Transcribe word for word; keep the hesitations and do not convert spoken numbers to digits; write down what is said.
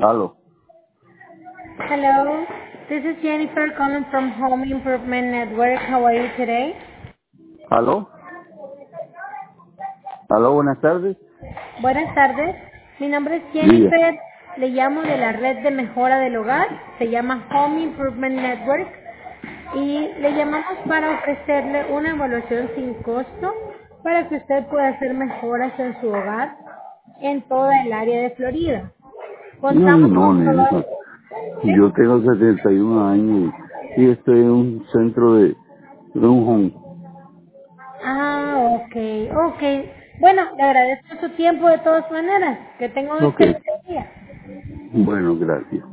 Aló, Hello, this is Jennifer calling from Home Improvement Network. How are you today? aló, aló, buenas tardes. Buenas tardes, mi nombre es Diga. Jennifer, le llamo de la red de mejora del hogar, se llama Home Improvement Network y le llamamos para ofrecerle una evaluación sin costo para que usted pueda hacer mejoras en su hogar en toda el área de Florida. Ay, Contamos no, con nena. todas... ¿Sí? Yo tengo setenta y uno años y estoy en un centro de, de un home. Ah, ok, ok. Bueno, le agradezco su tiempo de todas maneras. Que tenga un Ok, excelente día. bueno, gracias.